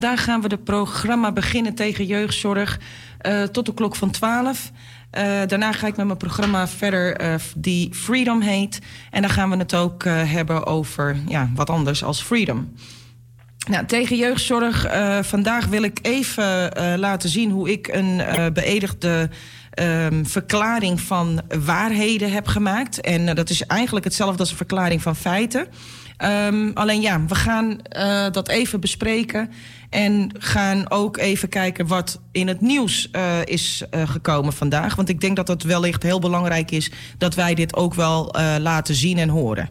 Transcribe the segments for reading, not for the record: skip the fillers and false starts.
Daar gaan we het programma beginnen tegen jeugdzorg tot de klok van 12. Daarna ga ik met mijn programma verder die Freedom heet. En dan gaan we het ook hebben over wat anders als freedom. Nou, tegen jeugdzorg. Vandaag wil ik even laten zien hoe ik een beëdigde verklaring van waarheden heb gemaakt. En dat is eigenlijk hetzelfde als een verklaring van feiten. Alleen we gaan dat even bespreken. En gaan ook even kijken wat in het nieuws is gekomen vandaag. Want ik denk dat het wellicht heel belangrijk is dat wij dit ook wel laten zien en horen.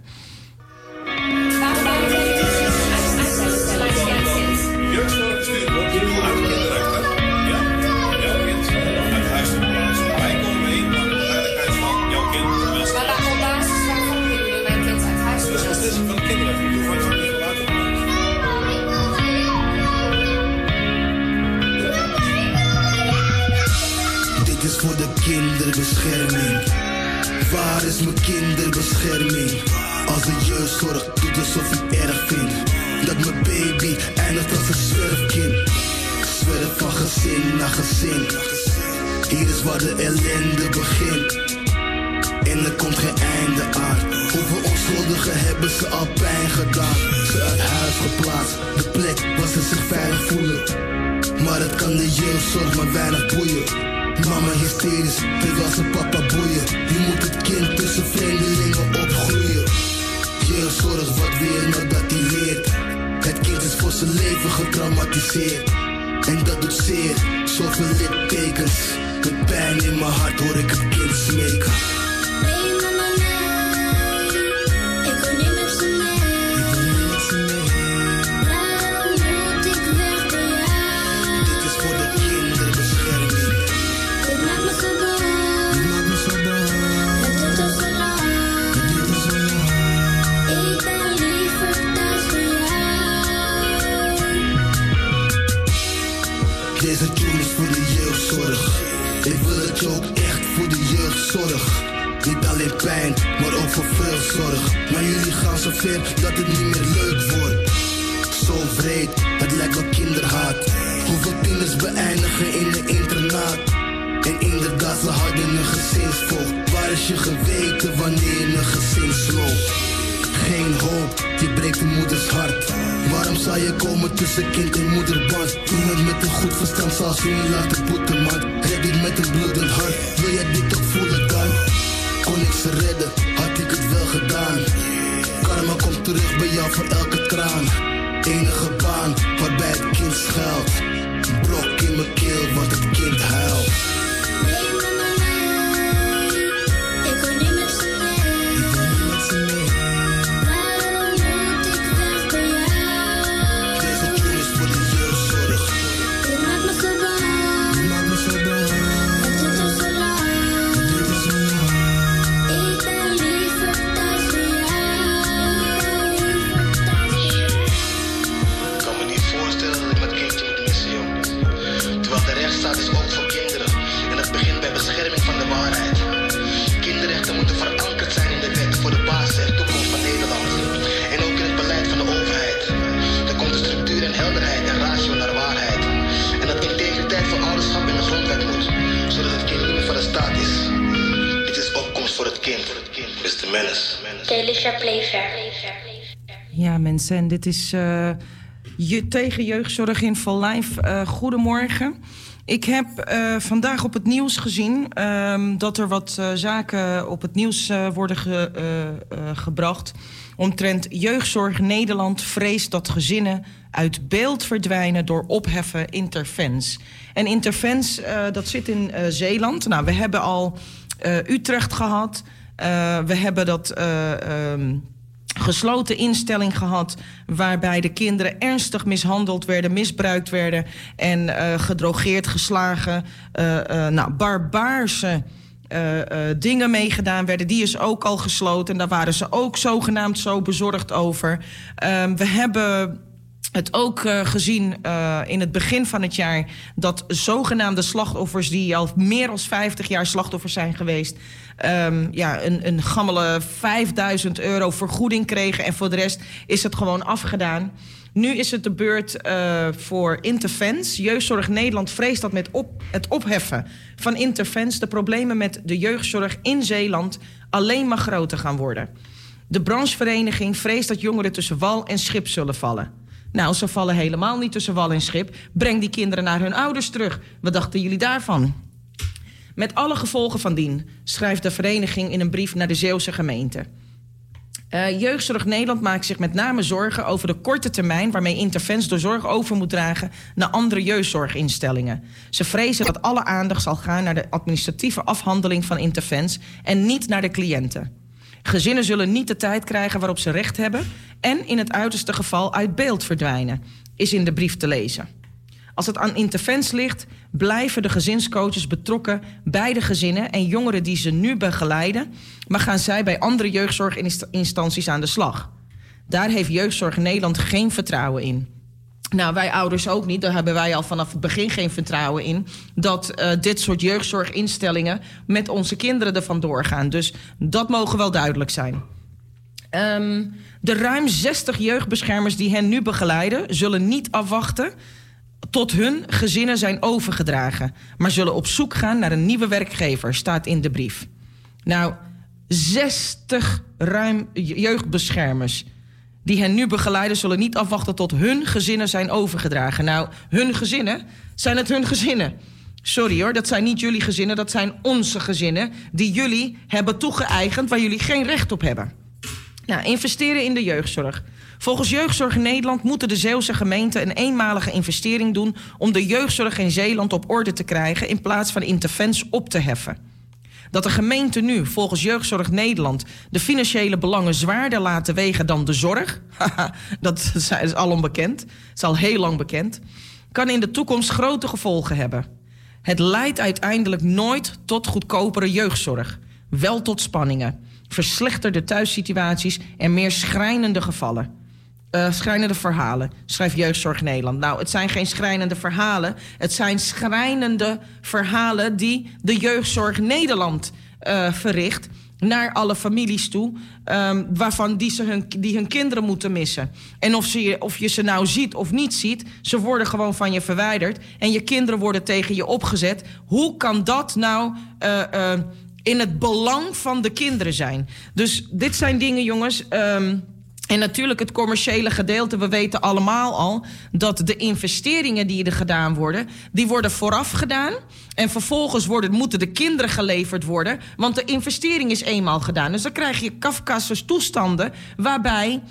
Voor de kinderbescherming. Waar is mijn kinderbescherming? Als de jeugdzorg doet alsof hij erg vindt dat mijn baby eindigt als een zwerfkind. Zwerf van gezin naar gezin. Hier is waar de ellende begint. En er komt geen einde aan. Hoeveel onschuldigen hebben ze al pijn gedaan? Ze uit huis geplaatst, de plek waar ze zich veilig voelen. Maar het kan de jeugdzorg maar weinig boeien. Mama hysterisch, terwijl ze papa boeien. Je moet het kind tussen vreemdelingen opgroeien. Jeugdzorg, wat weer nadat hij leert. Het kind is voor zijn leven getraumatiseerd. En dat doet zeer, zoveel littekens. Met pijn in mijn hart hoor ik het kind smeken. Nee mama nee, ik wil niet met ze mee. Ik wil niet met ze mee. Waarom moet ik weg bij jou? Dit is voor de kinderbescherming. Dit maakt me zo bang. Dit maakt me zo bang. Het duurt al zo lang. Het duurt al zo lang. Ik ben liever thuis bij jou. Deze tune is voor de jeugdzorg. Ik wil het je ook echt voor de jeugdzorg. Niet alleen pijn, maar ook voor veel zorg. Maar jullie gaan zo ver dat het niet meer leuk wordt. Zo wreed, het lijkt wel kinderhaat. Hoeveel tieners beëindigen in een internaat. En inderdaad, ze hadden een gezinsvoogd. Waar is je geweten wanneer je een gezin sloot? Geen hoop, je breekt de moeders hart. Waarom zou je komen tussen kind en moederband? Iemand met een goed verstand zal ze niet laten boeten, man. Red dit met een bloedend hart, wil jij dit toch voelen dan? Kon ik ze redden, had ik het wel gedaan. Karma komt terug bij jou voor elke traan. Enige baan waarbij het kind schuilt. Brok in mijn keel, want het kind huilt. Nee mama nee, ik wil niet met ze mee. Ik wil niet met ze mee. Waarom moet ik weg bij jou? Deze tune is voor de jeugdzorg. Dit maakt me zo bang. Dit maakt me zo bang. Het duurt al zo lang. Het duurt al zo lang. Ik ben liever thuis bij jou. Ik kan me niet voorstellen dat ik met kindje moet missen, joh. Terwijl de rechtsstaat is ook voor kinderen. En het begint bij bescherming van de waarheid. Kinderrechten moeten verankerd zijn in de wet voor de basis en toekomst van Nederland. En ook in het beleid van de overheid. Er komt de structuur en helderheid en ratio naar waarheid. En dat integriteit van ouderschap in de grondwet moet. Zodat het kind niet meer van de staat is. Dit is opkomst voor het kind. Mr. Menace. Delisha Playfair. Ja, mensen, en dit is tegen jeugdzorg in Vol Live. Goedemorgen. Ik heb vandaag op het nieuws gezien dat er wat zaken op het nieuws worden gebracht. Omtrent jeugdzorg Nederland vreest dat gezinnen uit beeld verdwijnen door opheffen Interfens. En Interfens, dat zit in Zeeland. Nou, we hebben al Utrecht gehad. We hebben dat gesloten instelling gehad waarbij de kinderen ernstig mishandeld werden, misbruikt werden en gedrogeerd, geslagen, barbaarse dingen meegedaan werden. Die is ook al gesloten en daar waren ze ook zogenaamd zo bezorgd over. We hebben het ook gezien in het begin van het jaar dat zogenaamde slachtoffers die al meer dan 50 jaar slachtoffers zijn geweest, een gammele €5.000 vergoeding kregen en voor de rest is het gewoon afgedaan. Nu is het de beurt voor Intervens. Jeugdzorg Nederland vreest dat met het opheffen van Intervens de problemen met de jeugdzorg in Zeeland alleen maar groter gaan worden. De branchevereniging vreest dat jongeren tussen wal en schip zullen vallen. Nou, ze vallen helemaal niet tussen wal en schip. Breng die kinderen naar hun ouders terug. Wat dachten jullie daarvan? Met alle gevolgen van dien, schrijft de vereniging in een brief naar de Zeeuwse gemeente. Jeugdzorg Nederland maakt zich met name zorgen over de korte termijn waarmee Intervens de zorg over moet dragen naar andere jeugdzorginstellingen. Ze vrezen dat alle aandacht zal gaan naar de administratieve afhandeling van Intervens en niet naar de cliënten. Gezinnen zullen niet de tijd krijgen waarop ze recht hebben en in het uiterste geval uit beeld verdwijnen, is in de brief te lezen. Als het aan Intervens ligt, blijven de gezinscoaches betrokken bij de gezinnen en jongeren die ze nu begeleiden, maar gaan zij bij andere jeugdzorginstanties aan de slag. Daar heeft Jeugdzorg Nederland geen vertrouwen in. Nou, wij ouders ook niet. Daar hebben wij al vanaf het begin geen vertrouwen in dat dit soort jeugdzorginstellingen met onze kinderen er vandoor gaan. Dus dat mogen wel duidelijk zijn. De ruim 60 jeugdbeschermers die hen nu begeleiden zullen niet afwachten tot hun gezinnen zijn overgedragen, maar zullen op zoek gaan naar een nieuwe werkgever, staat in de brief. Nou, 60 ruim jeugdbeschermers die hen nu begeleiden zullen niet afwachten tot hun gezinnen zijn overgedragen. Nou, hun gezinnen, zijn het hun gezinnen? Sorry hoor, dat zijn niet jullie gezinnen, dat zijn onze gezinnen die jullie hebben toegeëigend waar jullie geen recht op hebben. Nou, investeren in de jeugdzorg. Volgens Jeugdzorg Nederland moeten de Zeeuwse gemeenten een eenmalige investering doen om de jeugdzorg in Zeeland op orde te krijgen in plaats van Intervens op te heffen. Dat de gemeente nu volgens Jeugdzorg Nederland de financiële belangen zwaarder laten wegen dan de zorg, dat is al onbekend, dat is al heel lang bekend, kan in de toekomst grote gevolgen hebben. Het leidt uiteindelijk nooit tot goedkopere jeugdzorg, wel tot spanningen, verslechterde thuissituaties en meer schrijnende gevallen. Schrijnende verhalen, schrijft Jeugdzorg Nederland. Nou, het zijn geen schrijnende verhalen. Het zijn schrijnende verhalen die de Jeugdzorg Nederland verricht naar alle families toe, waarvan die hun kinderen moeten missen. En of je ze nou ziet of niet ziet, ze worden gewoon van je verwijderd en je kinderen worden tegen je opgezet. Hoe kan dat nou in het belang van de kinderen zijn? Dus dit zijn dingen, jongens. En natuurlijk het commerciële gedeelte. We weten allemaal al dat de investeringen die er gedaan worden, die worden vooraf gedaan. En vervolgens moeten de kinderen geleverd worden. Want de investering is eenmaal gedaan. Dus dan krijg je Kafka's toestanden waarbij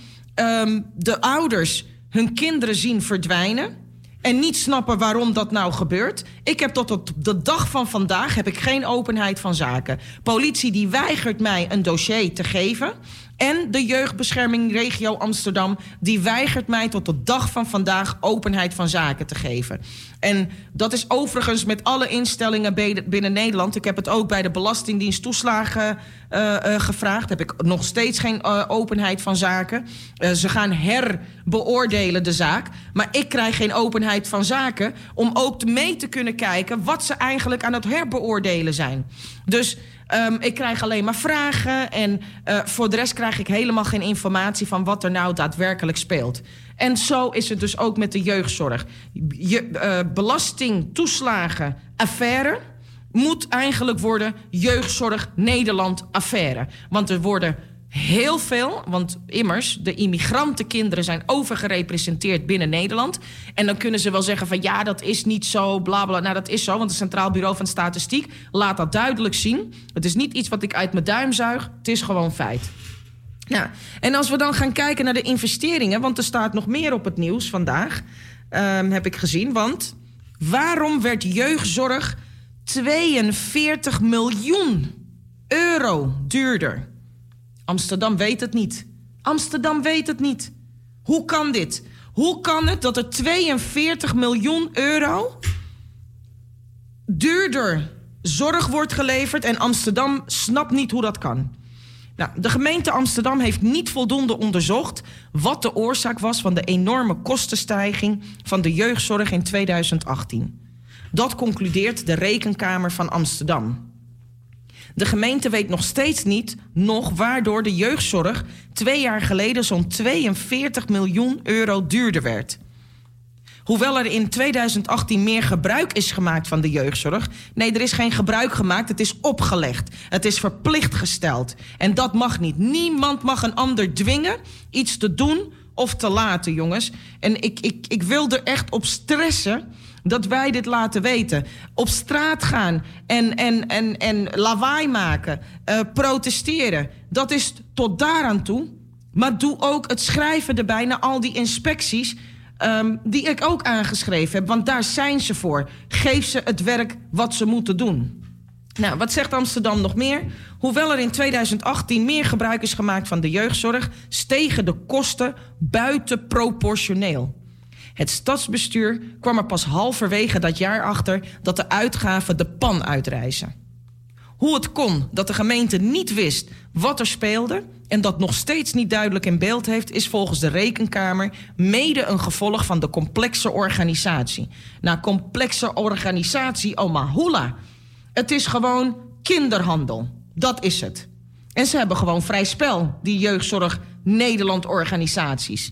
de ouders hun kinderen zien verdwijnen en niet snappen waarom dat nou gebeurt. Ik heb tot op de dag van vandaag heb ik geen openheid van zaken. Politie die weigert mij een dossier te geven. En de jeugdbescherming regio Amsterdam die weigert mij tot de dag van vandaag openheid van zaken te geven. En dat is overigens met alle instellingen binnen Nederland. Ik heb het ook bij de Belastingdienst toeslagen gevraagd. Heb ik nog steeds geen openheid van zaken. Ze gaan herbeoordelen de zaak. Maar ik krijg geen openheid van zaken om ook mee te kunnen kijken wat ze eigenlijk aan het herbeoordelen zijn. Dus ik krijg alleen maar vragen en voor de rest krijg ik helemaal geen informatie van wat er nou daadwerkelijk speelt. En zo is het dus ook met de jeugdzorg. Belasting, toeslagen, affaire moet eigenlijk worden Jeugdzorg Nederland affaire. Want er worden heel veel, want immers, de immigrantenkinderen zijn overgerepresenteerd binnen Nederland. En dan kunnen ze wel zeggen van ja, dat is niet zo, bla bla. Nou, dat is zo, want het Centraal Bureau van Statistiek laat dat duidelijk zien. Het is niet iets wat ik uit mijn duim zuig, het is gewoon feit. Nou, en als we dan gaan kijken naar de investeringen, want er staat nog meer op het nieuws vandaag, heb ik gezien. Want waarom werd jeugdzorg 42 miljoen euro duurder? Amsterdam weet het niet. Amsterdam weet het niet. Hoe kan dit? Hoe kan het dat er 42 miljoen euro duurder zorg wordt geleverd en Amsterdam snapt niet hoe dat kan? Nou, de gemeente Amsterdam heeft niet voldoende onderzocht wat de oorzaak was van de enorme kostenstijging van de jeugdzorg in 2018. Dat concludeert de Rekenkamer van Amsterdam. De gemeente weet nog steeds niet waardoor de jeugdzorg 2 jaar geleden zo'n 42 miljoen euro duurder werd. Hoewel er in 2018 meer gebruik is gemaakt van de jeugdzorg. Nee, er is geen gebruik gemaakt, het is opgelegd. Het is verplicht gesteld. En dat mag niet. Niemand mag een ander dwingen iets te doen of te laten, jongens. En ik wil er echt op stressen dat wij dit laten weten. Op straat gaan en lawaai maken, protesteren. Dat is tot daaraan toe. Maar doe ook het schrijven erbij naar al die inspecties die ik ook aangeschreven heb. Want daar zijn ze voor. Geef ze het werk wat ze moeten doen. Nou, wat zegt Amsterdam nog meer? Hoewel er in 2018 meer gebruik is gemaakt van de jeugdzorg, stegen de kosten buitenproportioneel. Het stadsbestuur kwam er pas halverwege dat jaar achter dat de uitgaven de pan uitreizen. Hoe het kon dat de gemeente niet wist wat er speelde en dat nog steeds niet duidelijk in beeld heeft, is volgens de Rekenkamer mede een gevolg van de complexe organisatie. Nou, complexe organisatie, hula. Het is gewoon kinderhandel. Dat is het. En ze hebben gewoon vrij spel, die jeugdzorg Nederland organisaties.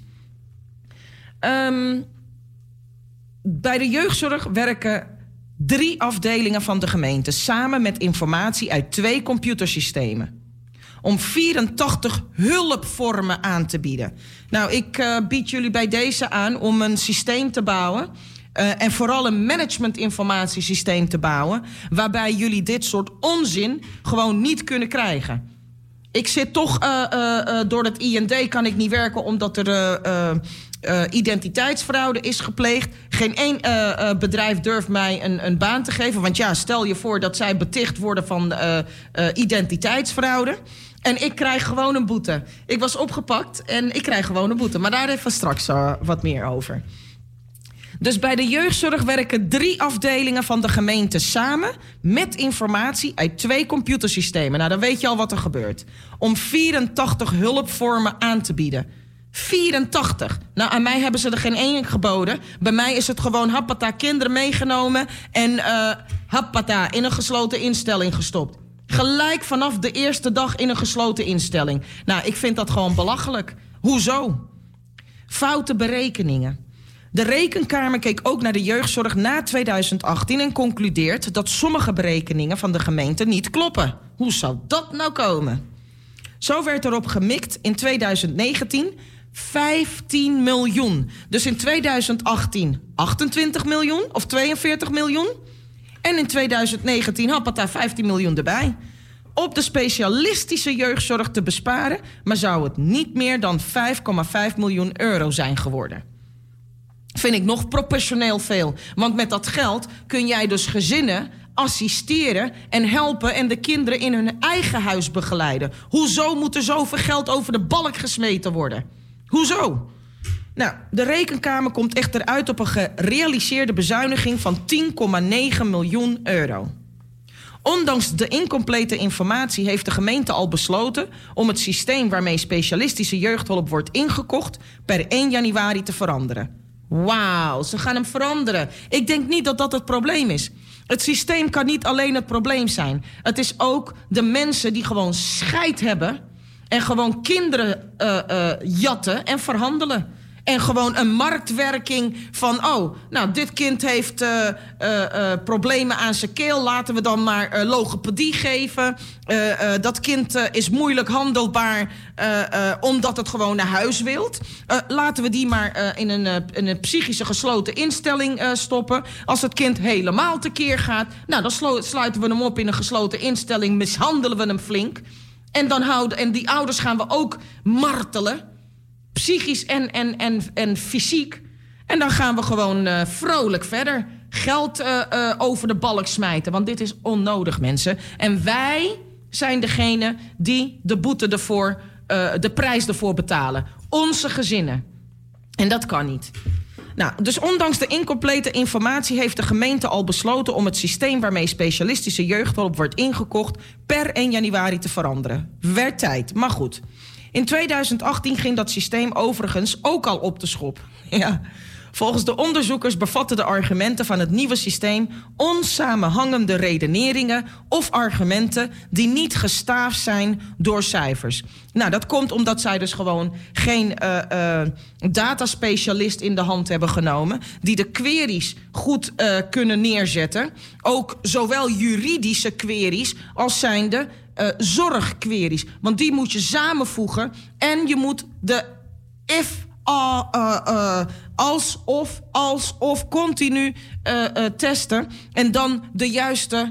Bij de jeugdzorg werken 3 afdelingen van de gemeente samen met informatie uit 2 computersystemen. Om 84 hulpvormen aan te bieden. Nou, ik bied jullie bij deze aan om een systeem te bouwen. En vooral een managementinformatiesysteem te bouwen, waarbij jullie dit soort onzin gewoon niet kunnen krijgen. Ik zit toch door het IND kan ik niet werken omdat er identiteitsfraude is gepleegd. Geen één bedrijf durft mij een baan te geven. Want ja, stel je voor dat zij beticht worden van identiteitsfraude. En ik krijg gewoon een boete. Ik was opgepakt en ik krijg gewoon een boete. Maar daar even straks wat meer over. Dus bij de jeugdzorg werken 3 afdelingen van de gemeente samen met informatie uit 2 computersystemen. Nou, dan weet je al wat er gebeurt. Om 84 hulpvormen aan te bieden. 84. Nou, aan mij hebben ze er geen 1 geboden. Bij mij is het gewoon happata, kinderen meegenomen en happata, in een gesloten instelling gestopt. Gelijk vanaf de eerste dag in een gesloten instelling. Nou, ik vind dat gewoon belachelijk. Hoezo? Foute berekeningen. De Rekenkamer keek ook naar de jeugdzorg na 2018 en concludeert dat sommige berekeningen van de gemeente niet kloppen. Hoe zou dat nou komen? Zo werd erop gemikt in 2019 15 miljoen. Dus in 2018 28 miljoen of 42 miljoen. En in 2019 happata 15 miljoen erbij. Op de specialistische jeugdzorg te besparen, maar zou het niet meer dan 5,5 miljoen euro zijn geworden. Vind ik nog proportioneel veel. Want met dat geld kun jij dus gezinnen assisteren en helpen en de kinderen in hun eigen huis begeleiden. Hoezo moet er zoveel geld over de balk gesmeten worden? Hoezo? Nou, de Rekenkamer komt echter uit op een gerealiseerde bezuiniging van 10,9 miljoen euro. Ondanks de incomplete informatie heeft de gemeente al besloten om het systeem waarmee specialistische jeugdhulp wordt ingekocht per 1 januari te veranderen. Wauw, ze gaan hem veranderen. Ik denk niet dat dat het probleem is. Het systeem kan niet alleen het probleem zijn. Het is ook de mensen die gewoon scheid hebben en gewoon kinderen jatten en verhandelen. En gewoon een marktwerking van, dit kind heeft problemen aan zijn keel. Laten we dan maar logopedie geven. Dat kind is moeilijk handelbaar omdat het gewoon naar huis wilt. Laten we die maar in een psychische gesloten instelling stoppen. Als het kind helemaal tekeer gaat, dan sluiten we hem op in een gesloten instelling. Mishandelen we hem flink. En die ouders gaan we ook martelen. Psychisch en fysiek. En dan gaan we gewoon vrolijk verder. Geld over de balk smijten. Want dit is onnodig, mensen. En wij zijn degene die de boete ervoor, de prijs ervoor betalen. Onze gezinnen. En dat kan niet. Nou, dus ondanks de incomplete informatie heeft de gemeente al besloten om het systeem waarmee specialistische jeugdhulp wordt ingekocht per 1 januari te veranderen. Werd tijd, maar goed. In 2018 ging dat systeem overigens ook al op de schop. Ja. Volgens de onderzoekers bevatten de argumenten van het nieuwe systeem onsamenhangende redeneringen of argumenten die niet gestaafd zijn door cijfers. Nou, dat komt omdat zij dus gewoon geen dataspecialist in de hand hebben genomen die de queries goed kunnen neerzetten. Ook zowel juridische queries als zijnde zorgqueries. Want die moet je samenvoegen en je moet de if, alsof continu testen en dan de juiste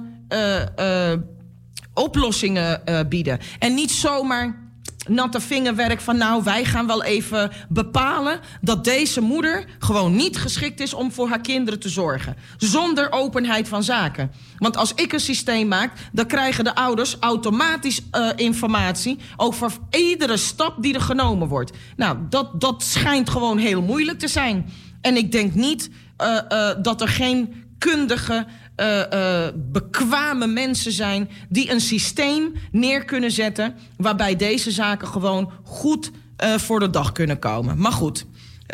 oplossingen bieden. En niet zomaar natte vingerwerk van nou, wij gaan wel even bepalen dat deze moeder gewoon niet geschikt is om voor haar kinderen te zorgen. Zonder openheid van zaken. Want als ik een systeem maak, dan krijgen de ouders automatisch informatie over iedere stap die er genomen wordt. Nou, dat schijnt gewoon heel moeilijk te zijn. En ik denk niet dat er geen kundige, bekwame mensen zijn die een systeem neer kunnen zetten waarbij deze zaken gewoon goed voor de dag kunnen komen. Maar goed,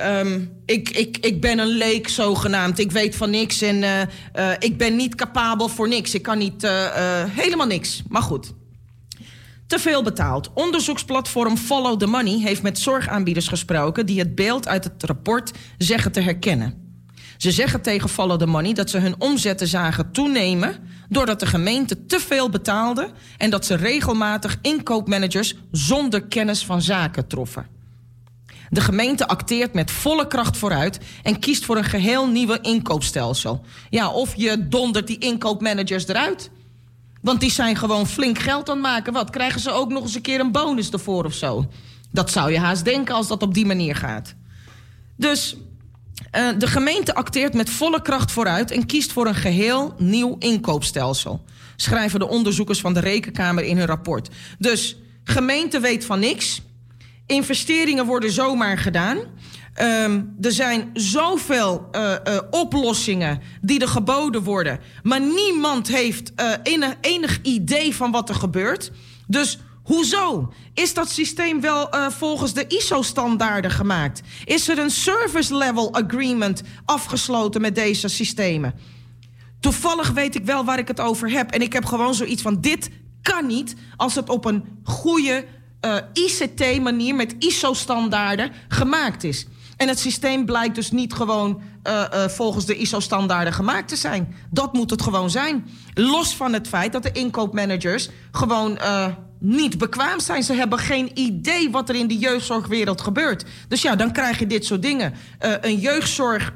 ik ben een leek zogenaamd. Ik weet van niks en ik ben niet capabel voor niks. Ik kan niet helemaal niks. Maar goed. Te veel betaald. Onderzoeksplatform Follow the Money heeft met zorgaanbieders gesproken die het beeld uit het rapport zeggen te herkennen. Ze zeggen tegen Follow the Money dat ze hun omzetten zagen toenemen doordat de gemeente te veel betaalde en dat ze regelmatig inkoopmanagers zonder kennis van zaken troffen. De gemeente acteert met volle kracht vooruit en kiest voor een geheel nieuwe inkoopstelsel. Ja, of je dondert die inkoopmanagers eruit. Want die zijn gewoon flink geld aan het maken. Wat, krijgen ze ook nog eens een keer een bonus ervoor of zo? Dat zou je haast denken als dat op die manier gaat. Dus de gemeente acteert met volle kracht vooruit en kiest voor een geheel nieuw inkoopstelsel. Schrijven de onderzoekers van de Rekenkamer in hun rapport. Dus gemeente weet van niks. Investeringen worden zomaar gedaan. Er zijn zoveel oplossingen die er geboden worden. Maar niemand heeft enig idee van wat er gebeurt. Dus hoezo? Is dat systeem wel volgens de ISO-standaarden gemaakt? Is er een service level agreement afgesloten met deze systemen? Toevallig weet ik wel waar ik het over heb. En ik heb gewoon zoiets van, dit kan niet als het op een goede ICT-manier met ISO-standaarden gemaakt is. En het systeem blijkt dus niet gewoon volgens de ISO-standaarden gemaakt te zijn. Dat moet het gewoon zijn. Los van het feit dat de inkoopmanagers gewoon niet bekwaam zijn. Ze hebben geen idee wat er in de jeugdzorgwereld gebeurt. Dus ja, dan krijg je dit soort dingen. Een jeugdzorg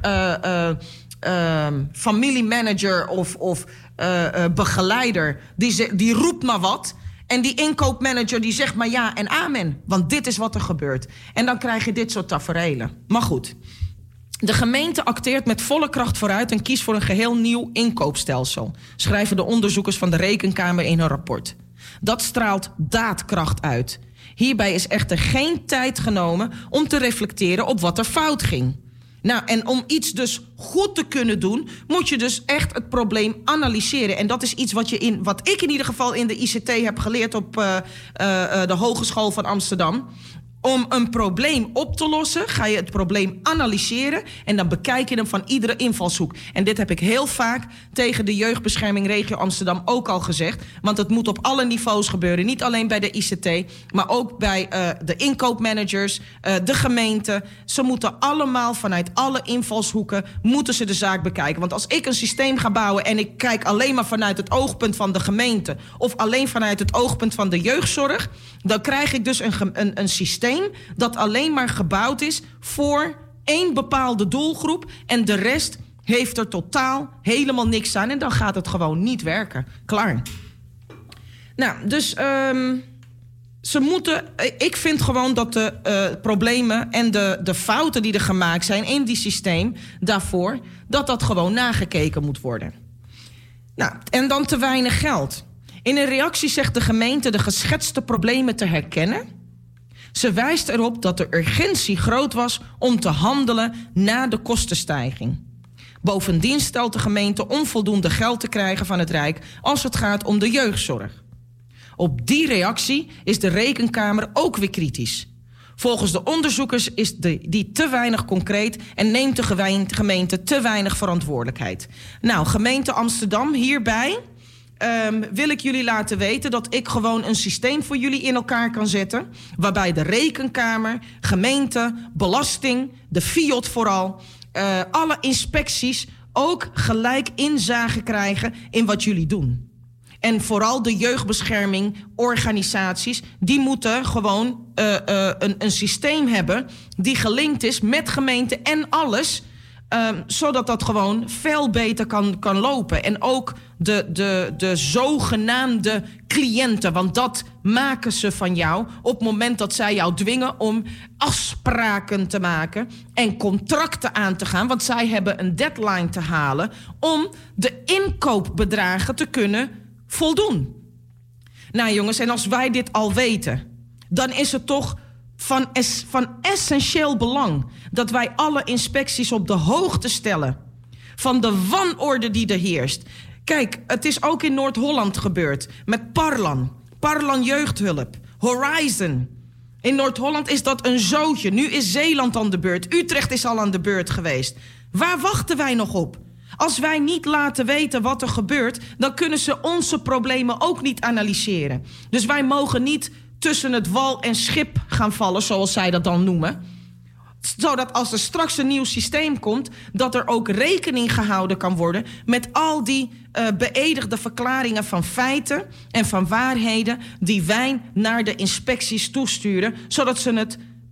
familiemanager of begeleider, die roept maar wat. En die inkoopmanager die zegt maar ja en amen. Want dit is wat er gebeurt. En dan krijg je dit soort taferelen. Maar goed. De gemeente acteert met volle kracht vooruit en kiest voor een geheel nieuw inkoopstelsel. Schrijven de onderzoekers van de Rekenkamer in hun rapport. Dat straalt daadkracht uit. Hierbij is echter geen tijd genomen om te reflecteren op wat er fout ging. Nou, en om iets dus goed te kunnen doen, moet je dus echt het probleem analyseren. En dat is iets wat ik in ieder geval in de ICT heb geleerd op de Hogeschool van Amsterdam. Om een probleem op te lossen, ga je het probleem analyseren en dan bekijk je hem van iedere invalshoek. En dit heb ik heel vaak tegen de Jeugdbescherming Regio Amsterdam ook al gezegd. Want het moet op alle niveaus gebeuren. Niet alleen bij de ICT, maar ook bij de inkoopmanagers, de gemeente. Ze moeten allemaal vanuit alle invalshoeken moeten ze de zaak bekijken. Want als ik een systeem ga bouwen en ik kijk alleen maar vanuit het oogpunt van de gemeente of alleen vanuit het oogpunt van de jeugdzorg, dan krijg ik dus een systeem dat alleen maar gebouwd is voor één bepaalde doelgroep en de rest heeft er totaal helemaal niks aan en dan gaat het gewoon niet werken. Klaar. Nou, dus ze moeten. Ik vind gewoon dat de problemen en de fouten die er gemaakt zijn in die systeem daarvoor, dat gewoon nagekeken moet worden. Nou, en dan te weinig geld. In een reactie zegt de gemeente de geschetste problemen te herkennen. Ze wijst erop dat de urgentie groot was om te handelen na de kostenstijging. Bovendien stelt de gemeente onvoldoende geld te krijgen van het Rijk als het gaat om de jeugdzorg. Op die reactie is de Rekenkamer ook weer kritisch. Volgens de onderzoekers is die te weinig concreet en neemt de gemeente te weinig verantwoordelijkheid. Nou, gemeente Amsterdam, hierbij wil ik jullie laten weten dat ik gewoon een systeem voor jullie in elkaar kan zetten, waarbij de rekenkamer, gemeente, belasting, de FIOD vooral, alle inspecties ook gelijk inzage krijgen in wat jullie doen. En vooral de jeugdbescherming, organisaties, die moeten gewoon een systeem hebben die gelinkt is met gemeente en alles, zodat dat gewoon veel beter kan lopen. En ook de zogenaamde cliënten, want dat maken ze van jou op het moment dat zij jou dwingen om afspraken te maken en contracten aan te gaan, want zij hebben een deadline te halen om de inkoopbedragen te kunnen voldoen. Nou jongens, en als wij dit al weten, dan is het toch van essentieel belang dat wij alle inspecties op de hoogte stellen van de wanorde die er heerst. Kijk, het is ook in Noord-Holland gebeurd met Parlan Jeugdhulp, Horizon. In Noord-Holland is dat een zootje. Nu is Zeeland aan de beurt. Utrecht is al aan de beurt geweest. Waar wachten wij nog op? Als wij niet laten weten wat er gebeurt, dan kunnen ze onze problemen ook niet analyseren. Dus wij mogen niet tussen het wal en schip gaan vallen, zoals zij dat dan noemen. Zodat als er straks een nieuw systeem komt, dat er ook rekening gehouden kan worden met al die beëdigde verklaringen van feiten en van waarheden die wij naar de inspecties toesturen, zodat ze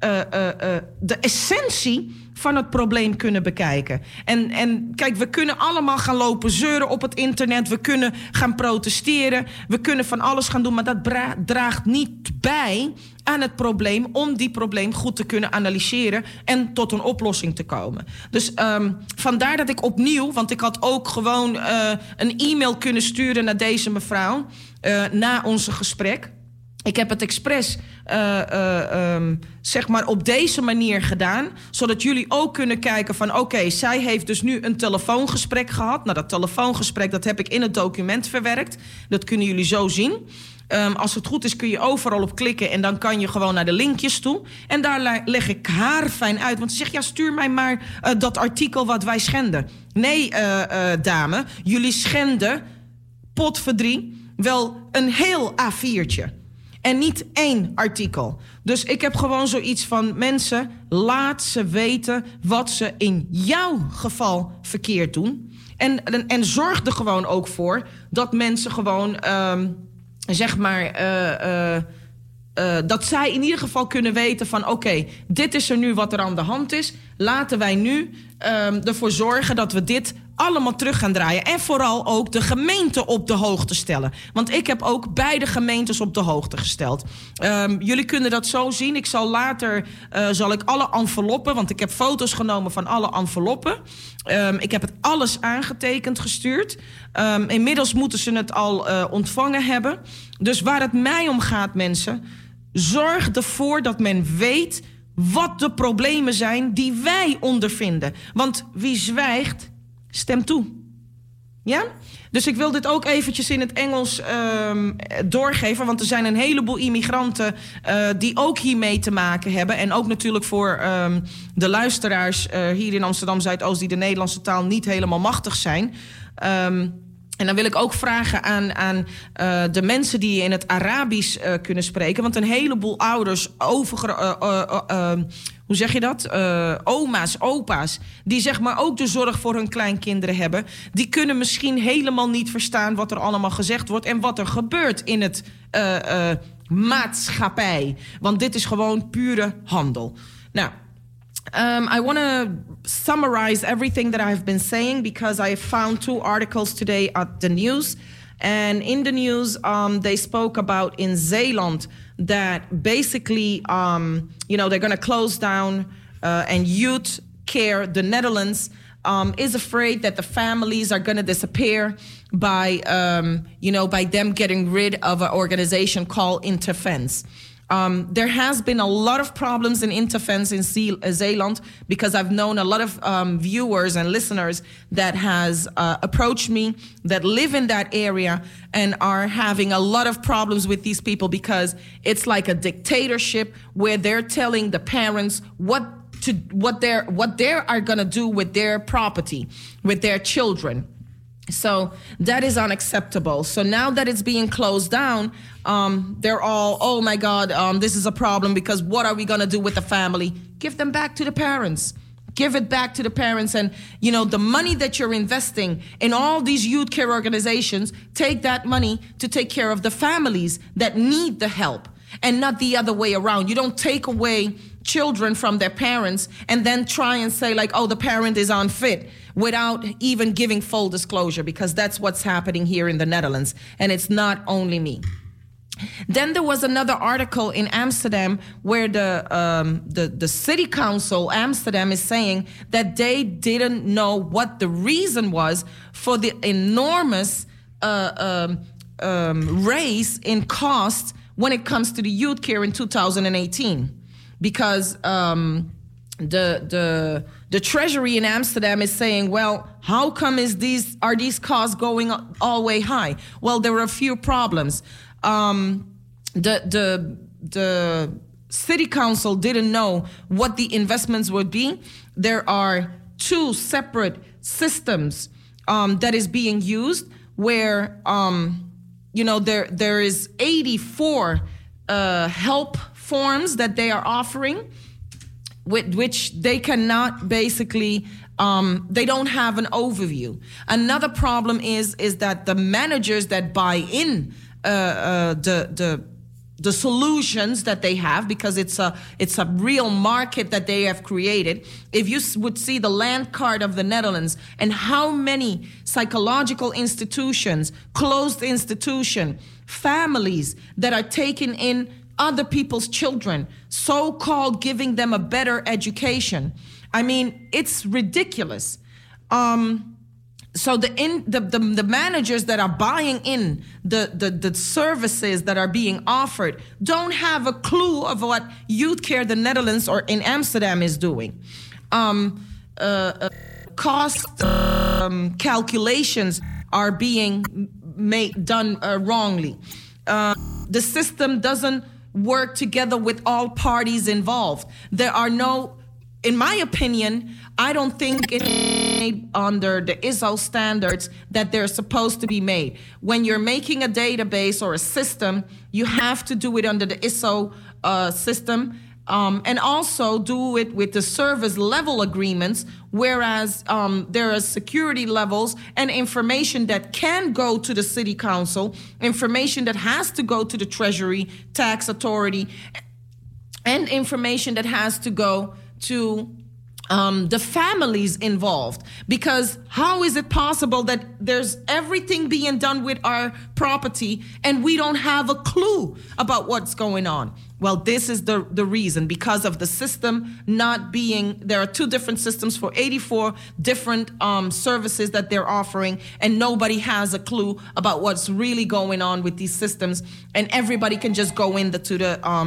de essentie van het probleem kunnen bekijken. En kijk, we kunnen allemaal gaan lopen zeuren op het internet. We kunnen gaan protesteren. We kunnen van alles gaan doen. Maar dat draagt niet bij aan het probleem om die probleem goed te kunnen analyseren en tot een oplossing te komen. Dus vandaar dat ik opnieuw, want ik had ook gewoon een e-mail kunnen sturen naar deze mevrouw na onze gesprek. Ik heb het expres zeg maar op deze manier gedaan, zodat jullie ook kunnen kijken van oké, zij heeft dus nu een telefoongesprek gehad. Nou, dat telefoongesprek, dat heb ik in het document verwerkt. Dat kunnen jullie zo zien. Als het goed is kun je overal op klikken en dan kan je gewoon naar de linkjes toe. En daar leg ik haar fijn uit. Want ze zegt, ja, stuur mij maar dat artikel wat wij schenden. Nee, dame, jullie schenden, potverdrie, wel een heel A4'tje. En niet 1 artikel. Dus ik heb gewoon zoiets van, mensen, laat ze weten wat ze in jouw geval verkeerd doen. En zorg er gewoon ook voor dat mensen gewoon, zeg maar, dat zij in ieder geval kunnen weten van oké, dit is er nu wat er aan de hand is. Laten wij nu ervoor zorgen dat we dit allemaal terug gaan draaien. En vooral ook de gemeente op de hoogte stellen. Want ik heb ook beide gemeentes op de hoogte gesteld. Jullie kunnen dat zo zien. Ik zal later zal ik alle enveloppen, want ik heb foto's genomen van alle enveloppen. Ik heb het alles aangetekend gestuurd. Inmiddels moeten ze het al ontvangen hebben. Dus waar het mij om gaat, mensen, zorg ervoor dat men weet wat de problemen zijn die wij ondervinden. Want wie zwijgt, stemt toe. Ja? Dus ik wil dit ook eventjes in het Engels doorgeven. Want er zijn een heleboel immigranten die ook hiermee te maken hebben. En ook natuurlijk voor de luisteraars hier in Amsterdam-Zuidoost die de Nederlandse taal niet helemaal machtig zijn. En dan wil ik ook vragen aan de mensen die in het Arabisch kunnen spreken. Want een heleboel ouders, hoe zeg je dat? Oma's, opa's, die zeg maar ook de zorg voor hun kleinkinderen hebben, die kunnen misschien helemaal niet verstaan wat er allemaal gezegd wordt en wat er gebeurt in het maatschappij. Want dit is gewoon pure handel. Nou, I want to summarize everything that I've been saying because I found 2 articles today at the news. And in the news, they spoke about in Zeeland that basically, they're going to close down and Youth Care, the Netherlands, is afraid that the families are going to disappear by them getting rid of an organization called Interfence. There has been a lot of problems in Interfence in Zeeland because I've known a lot of viewers and listeners that has approached me that live in that area and are having a lot of problems with these people because it's like a dictatorship where they're telling the parents what they are going to do with their property, with their children. So that is unacceptable. So now that it's being closed down, they're all, oh my God, this is a problem because what are we going to do with the family? Give them back to the parents. Give it back to the parents. And, you know, the money that you're investing in all these youth care organizations, take that money to take care of the families that need the help and not the other way around. You don't take away children from their parents and then try and say like, oh, the parent is unfit without even giving full disclosure, because that's what's happening here in the Netherlands. And it's not only me. Then there was another article in Amsterdam where the city council Amsterdam is saying that they didn't know what the reason was for the enormous raise in cost when it comes to the youth care in 2018, because the treasury in Amsterdam is saying, well, how come are these costs going all way high? Well, there were a few problems. The city council didn't know what the investments would be. There are two separate systems that is being used where there is 84 help forms that they are offering, with which they cannot basically, they don't have an overview. Another problem is that the managers that buy in the solutions that they have, because it's a real market that they have created. If you would see the land card of the Netherlands and how many psychological institutions, closed institution, families that are taking in other people's children, so-called giving them a better education. I mean, it's ridiculous. So the managers that are buying in the services that are being offered don't have a clue of what Youth Care the Netherlands or in Amsterdam is doing. Cost calculations are being done wrongly. The system doesn't work together with all parties involved. There are no, in my opinion, I don't think it's made under the ISO standards that they're supposed to be made. When you're making a database or a system, you have to do it under the ISO system, and also do it with the service level agreements, whereas there are security levels and information that can go to the city council, information that has to go to the Treasury, tax authority, and information that has to go to the families involved. Because how is it possible that there's everything being done with our property and we don't have a clue about what's going on? Well, this is the reason, because of the system not being, there are two different systems for 84 different services that they're offering, and nobody has a clue about what's really going on with these systems, and everybody can just go into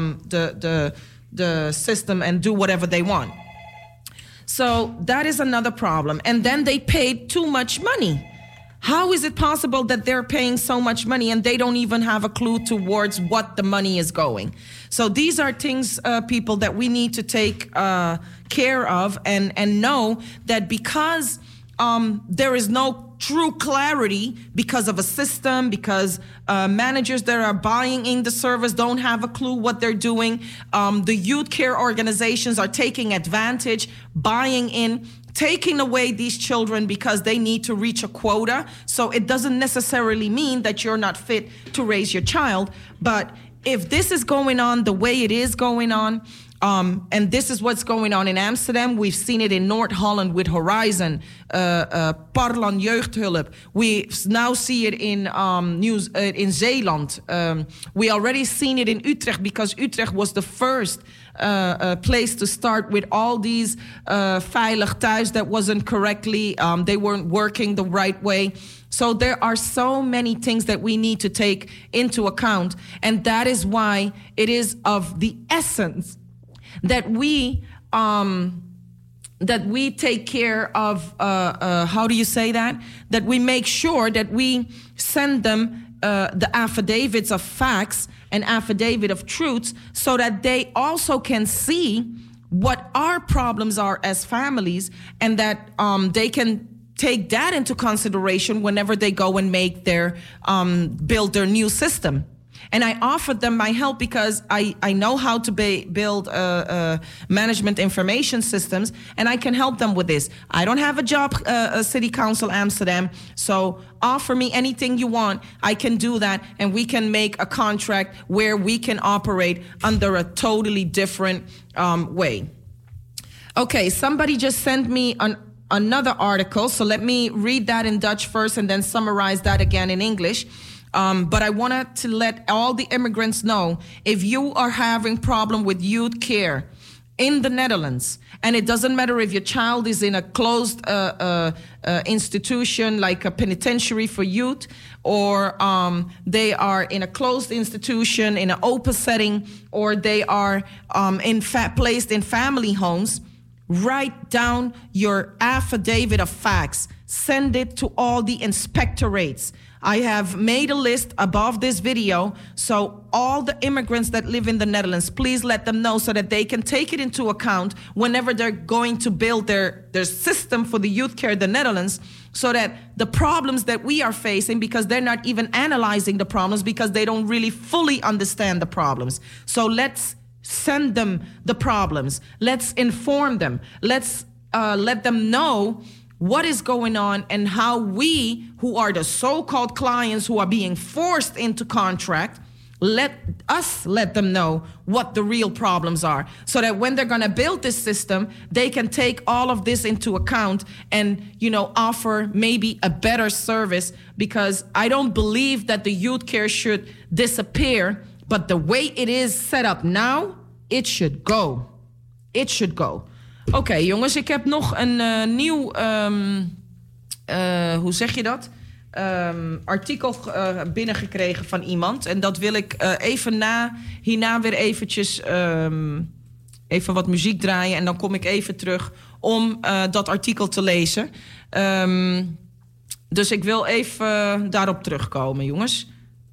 the system and do whatever they want. So that is another problem. And then they paid too much money. How is it possible that they're paying so much money and they don't even have a clue towards what the money is going? So these are things, people, that we need to take care of and know that because there is no true clarity because of a system, because managers that are buying in the service don't have a clue what they're doing. The youth care organizations are taking advantage, buying in, taking away these children because they need to reach a quota. So it doesn't necessarily mean that you're not fit to raise your child. But if this is going on the way it is going on, and this is what's going on in Amsterdam. We've seen it in North Holland with Horizon, Parlan Jeugdhulp. We now see it in in Zeeland. We already seen it in Utrecht because Utrecht was the first place to start with all these veilig thuis that wasn't correctly, they weren't working the right way. So there are so many things that we need to take into account. And that is why it is of the essence that we take care of, how do you say that? That we make sure that we send them the affidavits of facts and affidavit of truths so that they also can see what our problems are as families, and that they can take that into consideration whenever they go and make their build their new system. And I offered them my help because I know how to build management information systems, and I can help them with this. I don't have a job, City Council Amsterdam, so offer me anything you want. I can do that, and we can make a contract where we can operate under a totally different way. Okay, somebody just sent me another article, so let me read that in Dutch first and then summarize that again in English. But I wanted to let all the immigrants know, if you are having problem with youth care in the Netherlands, and it doesn't matter if your child is in a closed institution like a penitentiary for youth, or they are in a closed institution in an open setting, or they are placed in family homes, write down your affidavit of facts. Send it to all the inspectorates. I have made a list above this video, so all the immigrants that live in the Netherlands, please let them know so that they can take it into account whenever they're going to build their system for the youth care in the Netherlands, so that the problems that we are facing, because they're not even analyzing the problems because they don't really fully understand the problems. So let's send them the problems. Let's inform them. Let's let them know what is going on, and how we, who are the so-called clients who are being forced into contract, let them know what the real problems are, so that when they're going to build this system, they can take all of this into account and, offer maybe a better service, because I don't believe that the youth care should disappear, but the way it is set up now, it should go. It should go. Oké, jongens, ik heb nog een nieuw, hoe zeg je dat? Artikel binnengekregen van iemand. En dat wil ik hierna weer eventjes even wat muziek draaien. En dan kom ik even terug om dat artikel te lezen. Dus ik wil even daarop terugkomen, jongens.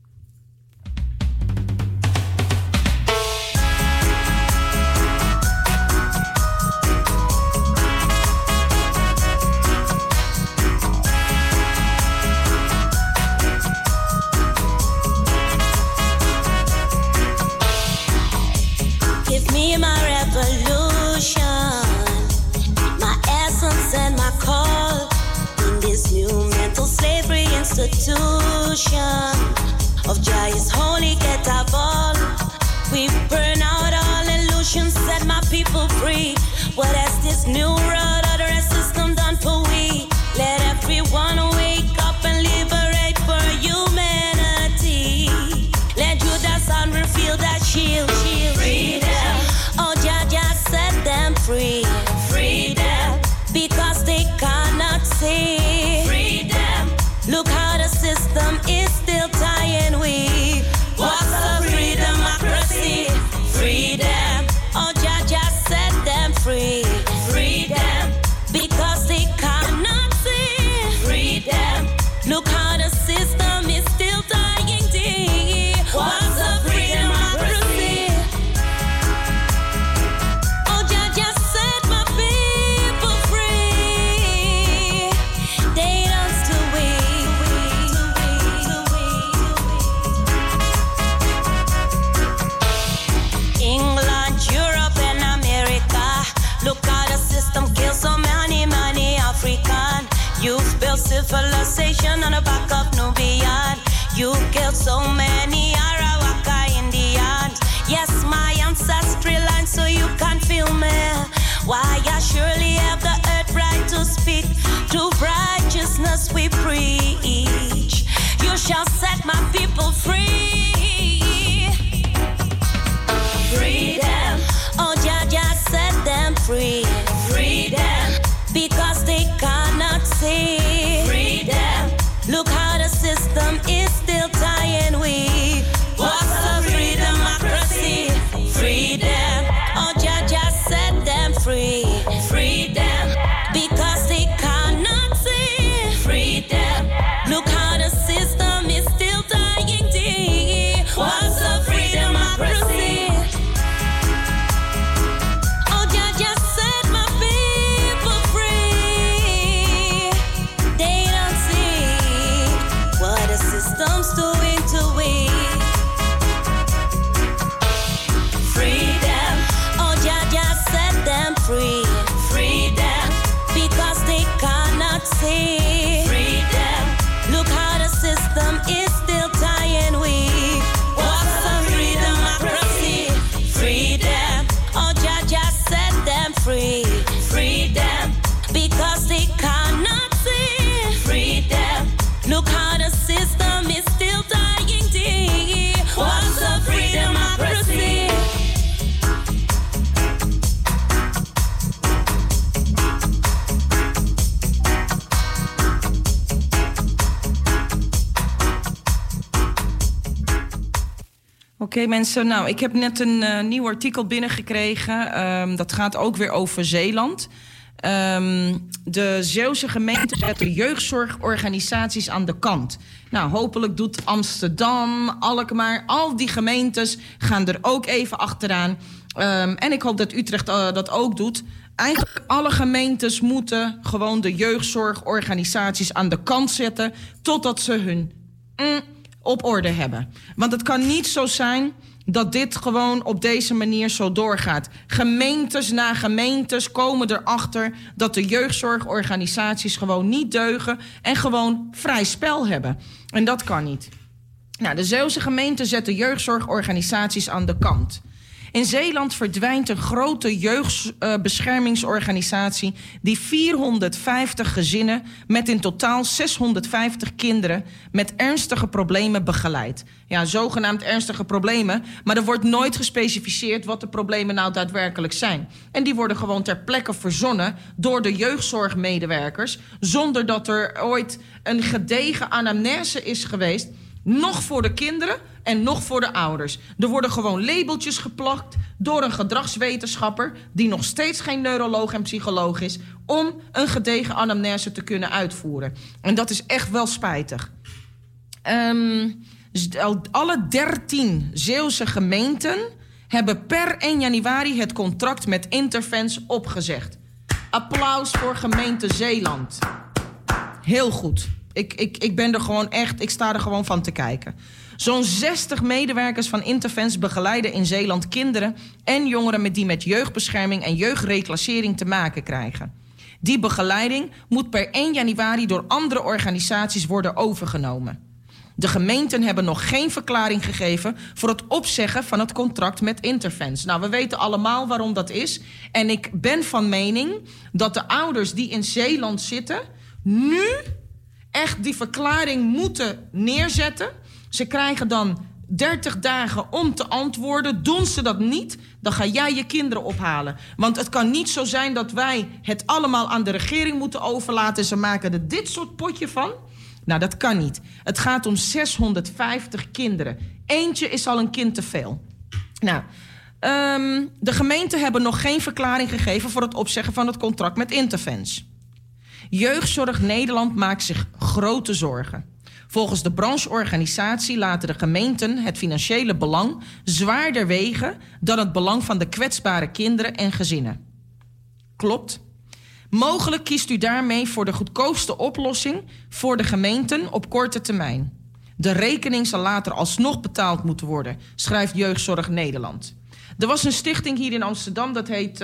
Institution of Jai's holy get a ball. We burn out all illusions, set my people free. What has this new world order system done for we? Let everyone wake up and liberate for humanity. Let Judas unreveal that shield. Freedom. Oh, Jah set them free. Freedom. Because they cannot see. Look how the system is still tying we. What's the freedom, democracy? Freedom. Oh, Jah set them free. Freedom. Because they cannot see. Freedom. Look how the system is still dying deep. What's the freedom, democracy? Oh, Jah set my people free. They don't still wait. So many African youth built civilization on the back of Nubian. You killed so many Arawaka Indians. Yes, my ancestral line, so you can feel me. Why I surely have the earth right to speak. To righteousness we preach. You shall set my people free. Freedom. Oh, Oké, mensen. Nou, ik heb net een nieuw artikel binnengekregen. Dat gaat ook weer over Zeeland. De Zeeuwse gemeente zet de jeugdzorgorganisaties aan de kant. Nou, hopelijk doet Amsterdam, Alkmaar, al die gemeentes gaan er ook even achteraan. En ik hoop dat Utrecht dat ook doet. Eigenlijk alle gemeentes moeten gewoon de jeugdzorgorganisaties aan de kant zetten totdat ze hun op orde hebben. Want het kan niet zo zijn dat dit gewoon op deze manier zo doorgaat. Gemeentes na gemeentes komen erachter dat de jeugdzorgorganisaties gewoon niet deugen en gewoon vrij spel hebben. En dat kan niet. Nou, de Zeeuwse gemeente zet de jeugdzorgorganisaties aan de kant. In Zeeland verdwijnt een grote jeugdbeschermingsorganisatie die 450 gezinnen met in totaal 650 kinderen met ernstige problemen begeleidt. Ja, zogenaamd ernstige problemen, maar er wordt nooit gespecificeerd wat de problemen nou daadwerkelijk zijn. En die worden gewoon ter plekke verzonnen door de jeugdzorgmedewerkers, zonder dat er ooit een gedegen anamnese is geweest, nog voor de kinderen en nog voor de ouders. Er worden gewoon labeltjes geplakt door een gedragswetenschapper die nog steeds geen neuroloog en psycholoog is, om een gedegen anamnese te kunnen uitvoeren. En dat is echt wel spijtig. Alle 13 Zeeuwse gemeenten hebben per 1 januari het contract met Interfence opgezegd. Applaus voor gemeente Zeeland. Heel goed. Ik ben er gewoon echt, ik sta er gewoon van te kijken. Zo'n 60 medewerkers van Interfence begeleiden in Zeeland kinderen en jongeren die met jeugdbescherming en jeugdreclassering te maken krijgen. Die begeleiding moet per 1 januari door andere organisaties worden overgenomen. De gemeenten hebben nog geen verklaring gegeven voor het opzeggen van het contract met Interfence. Nou, we weten allemaal waarom dat is. En ik ben van mening dat de ouders die in Zeeland zitten nu echt die verklaring moeten neerzetten. Ze krijgen dan 30 dagen om te antwoorden. Doen ze dat niet, dan ga jij je kinderen ophalen. Want het kan niet zo zijn dat wij het allemaal aan de regering moeten overlaten en ze maken er dit soort potje van. Nou, dat kan niet. Het gaat om 650 kinderen. Eentje is al een kind te veel. Nou, de gemeenten hebben nog geen verklaring gegeven voor het opzeggen van het contract met Interfence. Jeugdzorg Nederland maakt zich grote zorgen. Volgens de brancheorganisatie laten de gemeenten het financiële belang zwaarder wegen dan het belang van de kwetsbare kinderen en gezinnen. Klopt. Mogelijk kiest u daarmee voor de goedkoopste oplossing voor de gemeenten op korte termijn. De rekening zal later alsnog betaald moeten worden, schrijft Jeugdzorg Nederland. Er was een stichting hier in Amsterdam, dat heet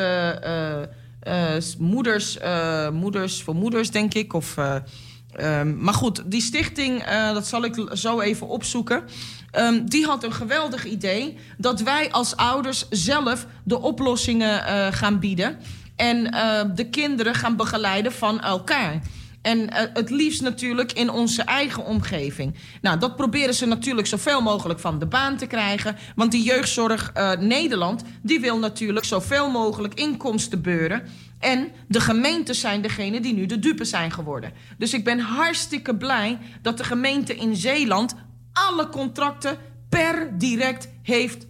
Moeders voor Moeders, denk ik. Maar goed, die stichting, dat zal ik zo even opzoeken. Die had een geweldig idee dat wij als ouders zelf de oplossingen gaan bieden en de kinderen gaan begeleiden van elkaar. En het liefst natuurlijk in onze eigen omgeving. Nou, dat proberen ze natuurlijk zoveel mogelijk van de baan te krijgen. Want die Jeugdzorg Nederland, die wil natuurlijk zoveel mogelijk inkomsten beuren. En de gemeentes zijn degene die nu de dupe zijn geworden. Dus ik ben hartstikke blij dat de gemeente in Zeeland alle contracten per direct heeft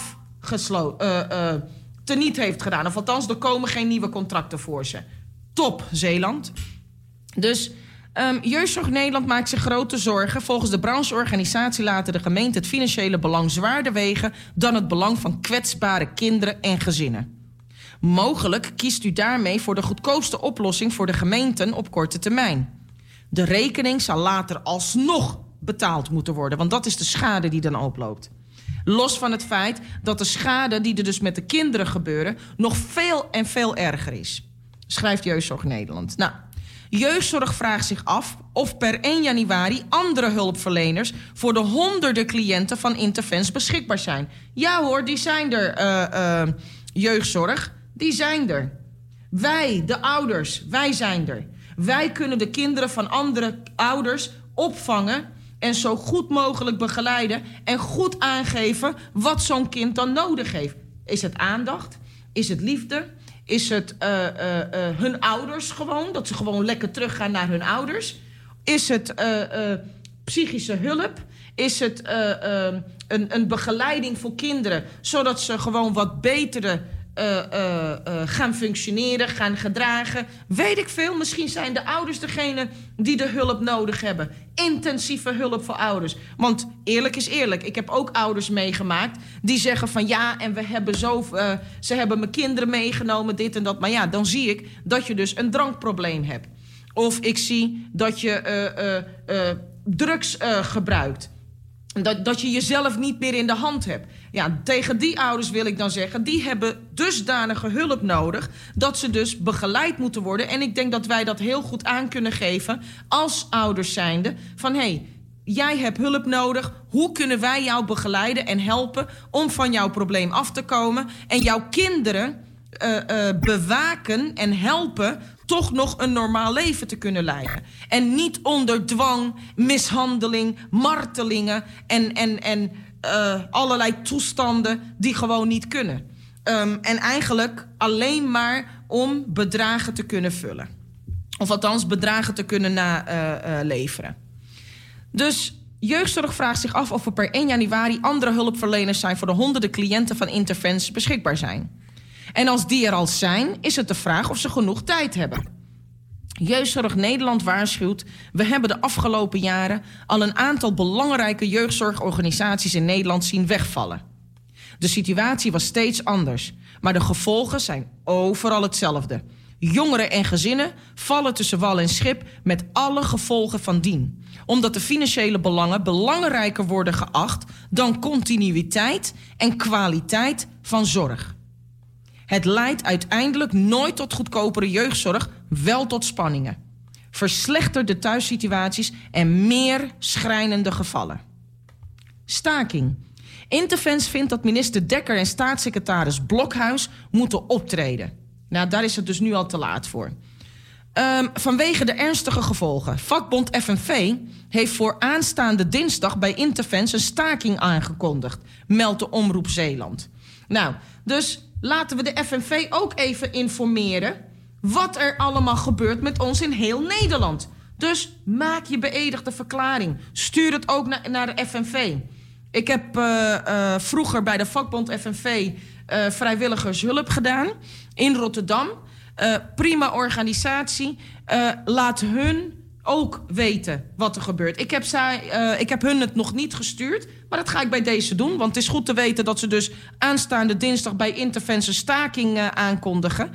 teniet heeft gedaan. Of althans, er komen geen nieuwe contracten voor ze. Top, Zeeland. Dus Jeugdzorg Nederland maakt zich grote zorgen. Volgens de brancheorganisatie laten de gemeenten het financiële belang zwaarder wegen dan het belang van kwetsbare kinderen en gezinnen. Mogelijk kiest u daarmee voor de goedkoopste oplossing voor de gemeenten op korte termijn. De rekening zal later alsnog betaald moeten worden, want dat is de schade die dan oploopt. Los van het feit dat de schade die er dus met de kinderen gebeuren nog veel en veel erger is, schrijft Jeugdzorg Nederland. Nou, Jeugdzorg vraagt zich af of per 1 januari andere hulpverleners voor de honderden cliënten van Interfence beschikbaar zijn. Ja hoor, die zijn er, Jeugdzorg, die zijn er. Wij, de ouders, wij zijn er. Wij kunnen de kinderen van andere ouders opvangen en zo goed mogelijk begeleiden en goed aangeven wat zo'n kind dan nodig heeft. Is het aandacht? Is het liefde? Is het hun ouders gewoon? Dat ze gewoon lekker teruggaan naar hun ouders? Is het psychische hulp? Is het een begeleiding voor kinderen, zodat ze gewoon wat betere gaan functioneren, gaan gedragen. Weet ik veel, misschien zijn de ouders degene die de hulp nodig hebben. Intensieve hulp voor ouders. Want eerlijk is eerlijk, ik heb ook ouders meegemaakt die zeggen van ja, en we hebben ze hebben mijn kinderen meegenomen, dit en dat. Maar ja, dan zie ik dat je dus een drankprobleem hebt. Of ik zie dat je drugs gebruikt. Dat je jezelf niet meer in de hand hebt. Ja, tegen die ouders wil ik dan zeggen, die hebben dusdanige hulp nodig dat ze dus begeleid moeten worden. En ik denk dat wij dat heel goed aan kunnen geven als ouders zijnde. Van hé, jij hebt hulp nodig. Hoe kunnen wij jou begeleiden en helpen om van jouw probleem af te komen? En jouw kinderen bewaken en helpen toch nog een normaal leven te kunnen leiden. En niet onder dwang, mishandeling, martelingen en allerlei toestanden die gewoon niet kunnen. En eigenlijk alleen maar om bedragen te kunnen vullen. Of althans bedragen te kunnen naleveren. Dus jeugdzorg vraagt zich af of er per 1 januari andere hulpverleners zijn voor de honderden cliënten van Interfence beschikbaar zijn. En als die er al zijn, is het de vraag of ze genoeg tijd hebben. Jeugdzorg Nederland waarschuwt, we hebben de afgelopen jaren al een aantal belangrijke jeugdzorgorganisaties in Nederland zien wegvallen. De situatie was steeds anders, maar de gevolgen zijn overal hetzelfde. Jongeren en gezinnen vallen tussen wal en schip met alle gevolgen van dien. Omdat de financiële belangen belangrijker worden geacht dan continuïteit en kwaliteit van zorg. Het leidt uiteindelijk nooit tot goedkopere jeugdzorg, wel tot spanningen. Verslechterde thuissituaties en meer schrijnende gevallen. Staking. Interfence vindt dat minister Dekker en staatssecretaris Blokhuis moeten optreden. Nou, daar is het dus nu al te laat voor. Vanwege de ernstige gevolgen. Vakbond FNV heeft voor aanstaande dinsdag bij Interfence een staking aangekondigd, meldt de Omroep Zeeland. Nou, dus laten we de FNV ook even informeren wat er allemaal gebeurt met ons in heel Nederland. Dus maak je beëdigde verklaring. Stuur het ook naar de FNV. Ik heb vroeger bij de vakbond FNV vrijwilligershulp gedaan in Rotterdam. Prima organisatie. Laat hun ook weten wat er gebeurt. Ik heb hun het nog niet gestuurd, maar dat ga ik bij deze doen. Want het is goed te weten dat ze dus aanstaande dinsdag bij Interfence een staking aankondigen.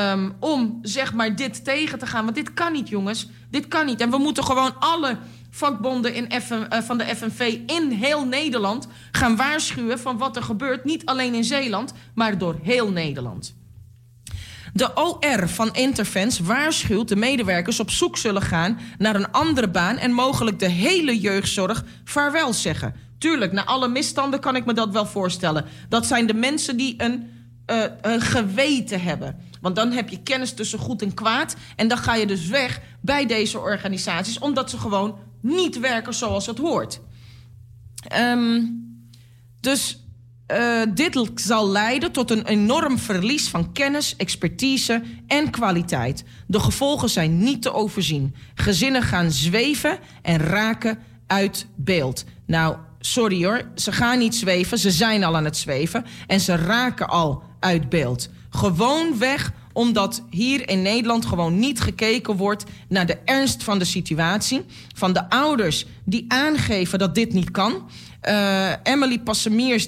Om zeg maar dit tegen te gaan. Want dit kan niet, jongens. Dit kan niet. En we moeten gewoon alle vakbonden van de FNV in heel Nederland gaan waarschuwen van wat er gebeurt. Niet alleen in Zeeland, maar door heel Nederland. De OR van Interfence waarschuwt de medewerkers op zoek zullen gaan naar een andere baan en mogelijk de hele jeugdzorg vaarwel zeggen. Tuurlijk, na alle misstanden kan ik me dat wel voorstellen. Dat zijn de mensen die een geweten hebben. Want dan heb je kennis tussen goed en kwaad. En dan ga je dus weg bij deze organisaties, omdat ze gewoon niet werken zoals het hoort. Dit zal leiden tot een enorm verlies van kennis, expertise en kwaliteit. De gevolgen zijn niet te overzien. Gezinnen gaan zweven en raken uit beeld. Nou, sorry hoor, ze gaan niet zweven, ze zijn al aan het zweven en ze raken al uit beeld. Gewoon weg, omdat hier in Nederland gewoon niet gekeken wordt naar de ernst van de situatie. Van de ouders die aangeven dat dit niet kan. Emily Passemiers,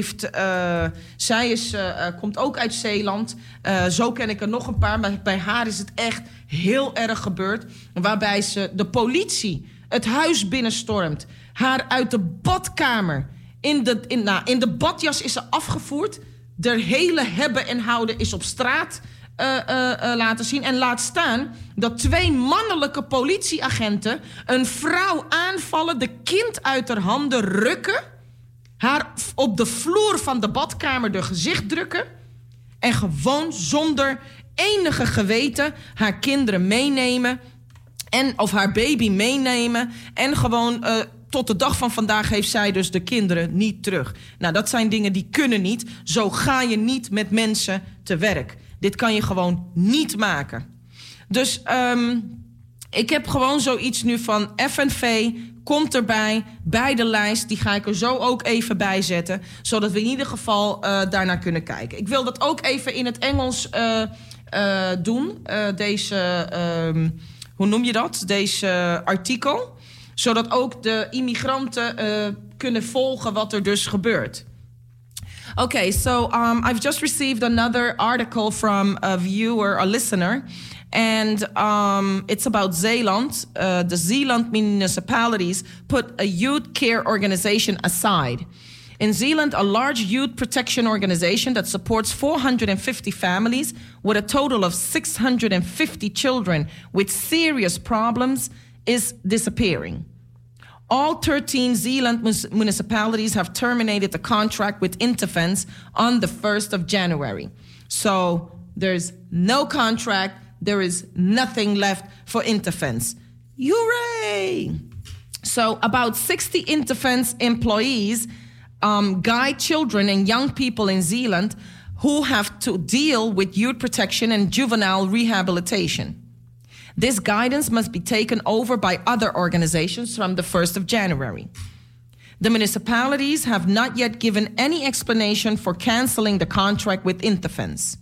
komt ook uit Zeeland. Zo ken ik er nog een paar, maar bij haar is het echt heel erg gebeurd. Waarbij de politie het huis binnenstormt. Haar uit de badkamer, in de badjas is ze afgevoerd. De hele hebben en houden is op straat laten zien. En laat staan dat 2 mannelijke politieagenten een vrouw aanvallen, de kind uit haar handen rukken, haar op de vloer van de badkamer de gezicht drukken en gewoon zonder enige geweten haar kinderen meenemen of haar baby meenemen en gewoon tot de dag van vandaag heeft zij dus de kinderen niet terug. Nou, dat zijn dingen die kunnen niet. Zo ga je niet met mensen te werk. Dit kan je gewoon niet maken. Dus Ik heb gewoon zoiets nu van FNV komt erbij bij de lijst. Die ga ik er zo ook even bij zetten. Zodat we in ieder geval daarnaar kunnen kijken. Ik wil dat ook even in het Engels doen. Deze, hoe noem je dat? Deze artikel. Zodat ook de immigranten kunnen volgen wat er dus gebeurt. Okay, so I've just received another article from a viewer, a listener. And it's about Zeeland. The Zeeland municipalities put a youth care organization aside. In Zeeland, a large youth protection organization that supports 450 families with a total of 650 children with serious problems is disappearing. All 13 Zeeland municipalities have terminated the contract with Interfence on the 1st of January. So there's no contract. There is nothing left for Interfence. Hooray! So about 60 Interfence employees guide children and young people in Zeeland who have to deal with youth protection and juvenile rehabilitation. This guidance must be taken over by other organizations from the 1st of January. The municipalities have not yet given any explanation for canceling the contract with Interfence.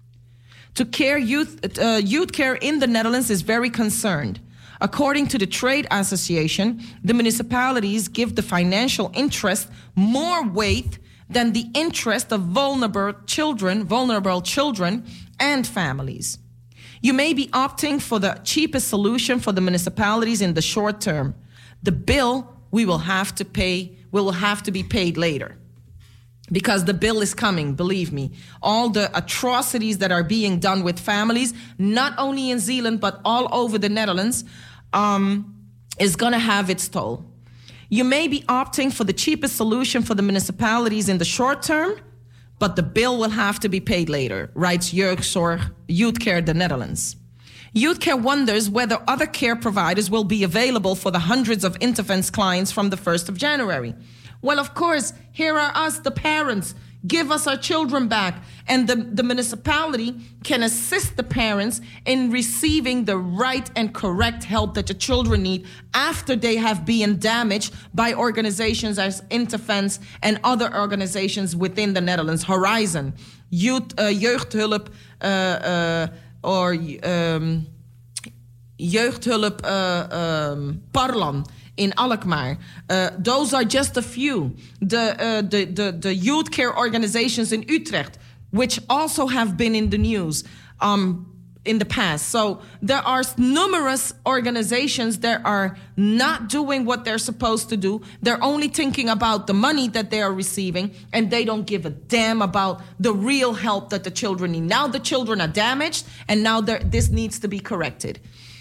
Youth care in the Netherlands is very concerned. According to the Trade Association, the municipalities give the financial interest more weight than the interest of vulnerable children and families. You may be opting for the cheapest solution for the municipalities in the short term. The bill will have to be paid later. Because the bill is coming, believe me. All the atrocities that are being done with families, not only in Zeeland, but all over the Netherlands, is going to have its toll. You may be opting for the cheapest solution for the municipalities in the short term, but the bill will have to be paid later, writes Jeugdzorg Youth Care the Netherlands. Youth Care wonders whether other care providers will be available for the hundreds of Interfence clients from the 1st of January. Well, of course, here are us, the parents. Give us our children back. And the municipality can assist the parents in receiving the right and correct help that the children need after they have been damaged by organizations as Interfence and other organizations within the Netherlands. Horizon, Jeugdhulp, or Jeugdhulp Parlan in Alkmaar. Those are just a few. The youth care organizations in Utrecht, which also have been in the news in the past. So there are numerous organizations that are not doing what they're supposed to do. They're only thinking about the money that they are receiving, and they don't give a damn about the real help that the children need. Now the children are damaged, and now this needs to be corrected.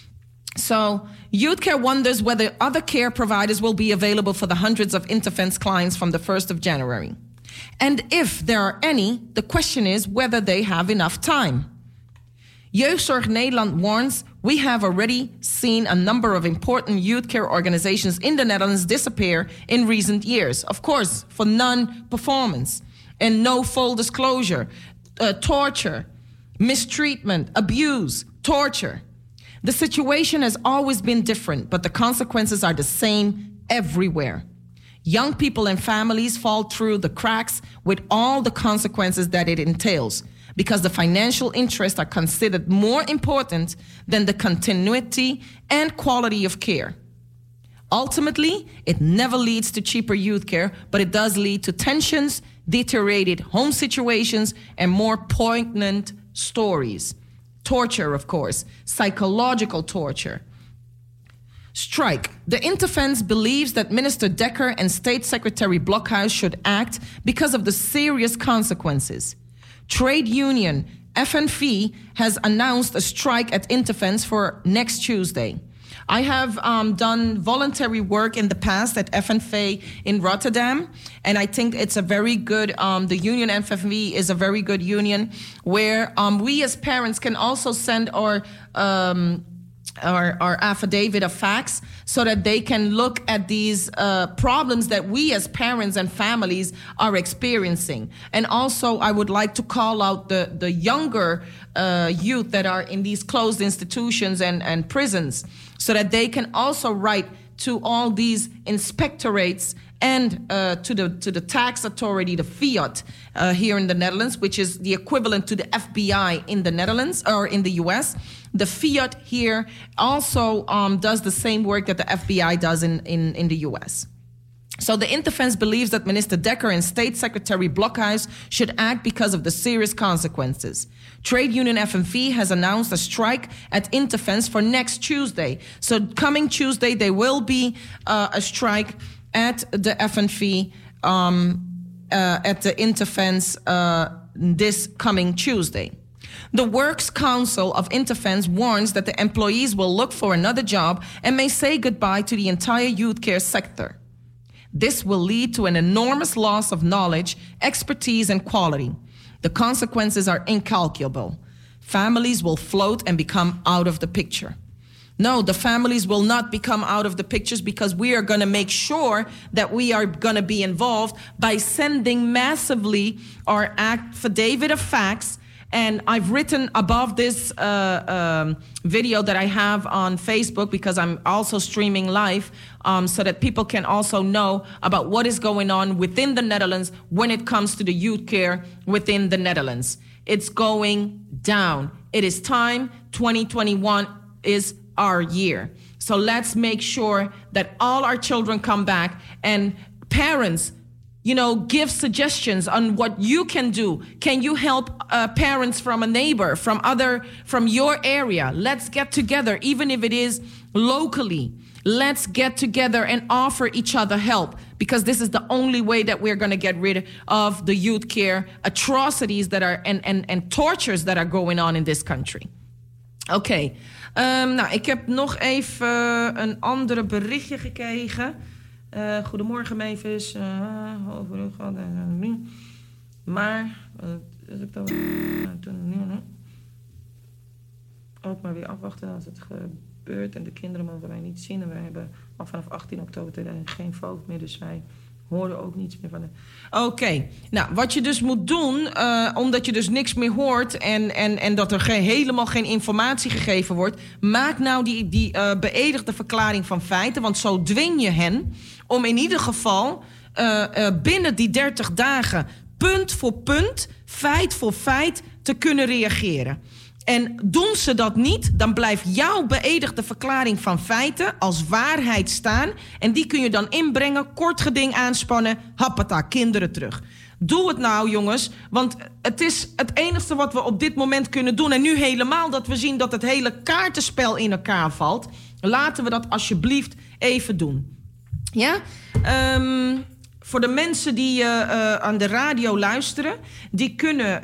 So Youth Care wonders whether other care providers will be available for the hundreds of Interfence clients from the 1st of January. And if there are any, the question is whether they have enough time. Jeugdzorg Nederland warns, we have already seen a number of important youth care organizations in the Netherlands disappear in recent years. Of course, for non-performance and no full disclosure, torture, mistreatment, abuse, torture. The situation has always been different, but the consequences are the same everywhere. Young people and families fall through the cracks with all the consequences that it entails, because the financial interests are considered more important than the continuity and quality of care. Ultimately, it never leads to cheaper youth care, but it does lead to tensions, deteriorated home situations, and more poignant stories. Torture, of course, psychological torture. Strike. The Interfence believes that Minister Dekker and State Secretary Blokhuis should act because of the serious consequences. Trade union FNV has announced a strike at Interfence for next Tuesday. I have done voluntary work in the past at FNV in Rotterdam, and I think it's a very good, the union FNV is a very good union where we as parents can also send our or affidavit of facts so that they can look at these problems that we as parents and families are experiencing. And also, I would like to call out the younger youth that are in these closed institutions and prisons so that they can also write to all these inspectorates and to the tax authority, the Fiat, here in the Netherlands, which is the equivalent to the FBI in the Netherlands or in the US. The Fiat here also does the same work that the FBI does in the US. So the Interfence believes that Minister Dekker and State Secretary Blokhuis should act because of the serious consequences. Trade union FNV has announced a strike at Interfence for next Tuesday. So coming Tuesday, there will be a strike at the FNV, at the Interfence this coming Tuesday. The Works Council of Interfence warns that the employees will look for another job and may say goodbye to the entire youth care sector. This will lead to an enormous loss of knowledge, expertise, and quality. The consequences are incalculable. Families will float and become out of the picture. No, the families will not become out of the pictures because we are going to make sure that we are going to be involved by sending massively our affidavit of facts. And I've written above this video that I have on Facebook because I'm also streaming live so that people can also know about what is going on within the Netherlands when it comes to the youth care within the Netherlands. It's going down. It is time. 2021 is our year. So let's make sure that all our children come back, and parents, give suggestions on what you can do. Can you help parents from a neighbor, from your area? Let's get together, even if it is locally. Let's get together and offer each other help, because this is the only way that we're going to get rid of the youth care atrocities that are and tortures that are going on in this country. Oké. Ik heb nog even een andere berichtje gekregen. Goedemorgen, Mavis. Maar ook maar weer afwachten als het gebeurt. En de kinderen mogen wij niet zien. En wij hebben al vanaf 18 oktober geen voogd meer. Dus wij horen ook niets meer van de... Oké. Nou, wat je dus moet doen, omdat je dus niks meer hoort en dat er helemaal geen informatie gegeven wordt, maak nou die beëdigde verklaring van feiten, want zo dwing je hen om in ieder geval binnen die 30 dagen punt voor punt, feit voor feit te kunnen reageren. En doen ze dat niet, dan blijft jouw beëdigde verklaring van feiten als waarheid staan. En die kun je dan inbrengen, kort geding aanspannen, happata, kinderen terug. Doe het nou, jongens, want het is het enige wat we op dit moment kunnen doen. En nu helemaal dat we zien dat het hele kaartenspel in elkaar valt. Laten we dat alsjeblieft even doen. Ja? Voor de mensen die aan de radio luisteren, die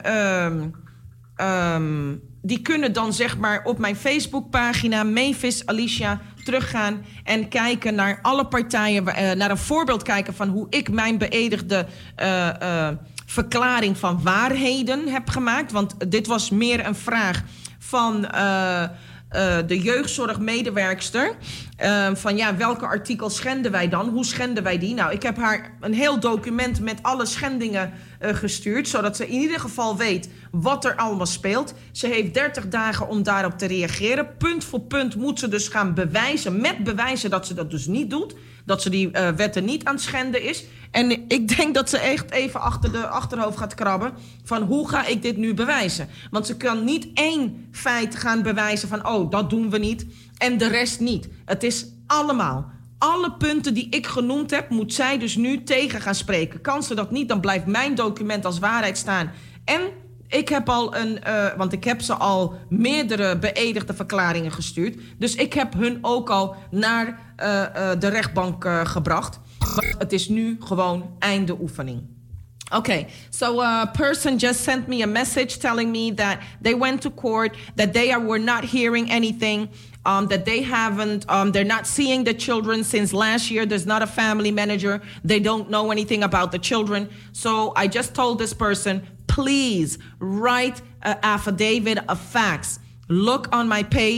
kunnen dan zeg maar op mijn Facebookpagina Mavis Alicia teruggaan en kijken naar alle partijen, naar een voorbeeld kijken van hoe ik mijn beëdigde verklaring van waarheden heb gemaakt. Want dit was meer een vraag van de jeugdzorgmedewerkster. Van ja, welke artikels schenden wij dan? Hoe schenden wij die? Nou, ik heb haar een heel document met alle schendingen gestuurd, zodat ze in ieder geval weet wat er allemaal speelt. Ze heeft 30 dagen om daarop te reageren. Punt voor punt moet ze dus gaan bewijzen, met bewijzen dat ze dat dus niet doet. Dat ze die wetten niet aan het schenden is. En ik denk dat ze echt even achter de achterhoofd gaat krabben van hoe ga ik dit nu bewijzen? Want ze kan niet één feit gaan bewijzen van oh, dat doen we niet en de rest niet. Het is allemaal. Alle punten die ik genoemd heb, moet zij dus nu tegen gaan spreken. Kan ze dat niet, dan blijft mijn document als waarheid staan. En ik heb al want ik heb ze al meerdere beëdigde verklaringen gestuurd. Dus ik heb hun ook al naar de rechtbank gebracht. Maar het is nu gewoon einde oefening. Okay, so a person just sent me a message telling me that they went to court, that they were not hearing anything, that they haven't, they're not seeing the children since last year. There's not a family manager. They don't know anything about the children. So I just told this person, please write an affidavit of facts. Look on my page.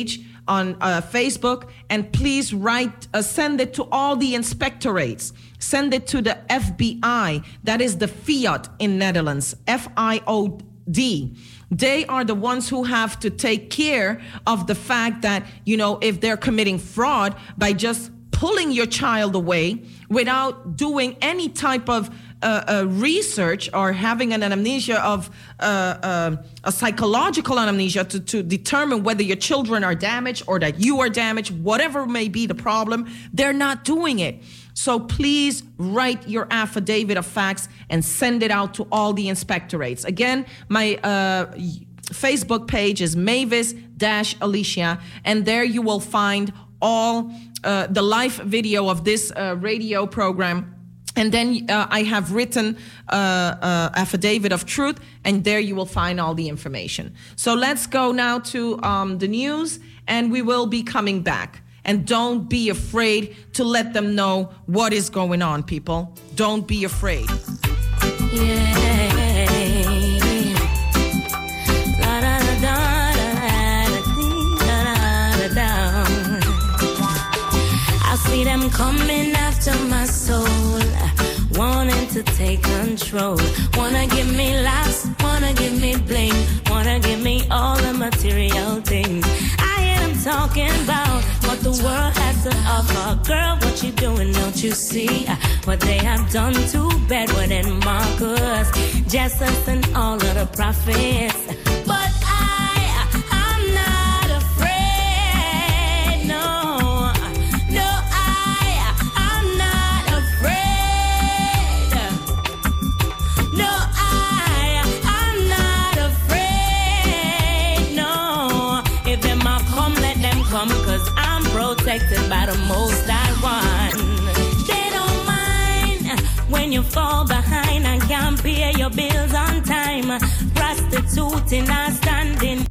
on Facebook, and please send it to all the inspectorates. Send it to the FBI. That is the Fiat in Netherlands, FIOD. They are the ones who have to take care of the fact that, if they're committing fraud by just pulling your child away without doing any type of research or having an amnesia of a psychological amnesia to determine whether your children are damaged or that you are damaged, whatever may be the problem, they're not doing it. So please write your affidavit of facts and send it out to all the inspectorates. Again, my Facebook page is Mavis-Alicia, and there you will find all the live video of this radio program. And then I have written affidavit of truth, and there you will find all the information. So let's go now to the news, and we will be coming back. And don't be afraid to let them know what is going on, people. Don't be afraid. Yeah. I see them coming after my soul, wanting to take control. Wanna give me laughs, wanna give me bling, wanna give me all the material things. I hear them talking about what the world has to offer. Girl, what you doing, don't you see what they have done to Bedouin and Marcus, Jesus and all of the prophets? But I'm not afraid, no, I'm not afraid. No, I'm not afraid, no. If them a come, let them come, 'cause I'm protected by the Most High One. They don't mind when you fall behind and can't pay your bills on time. Prostituting and standing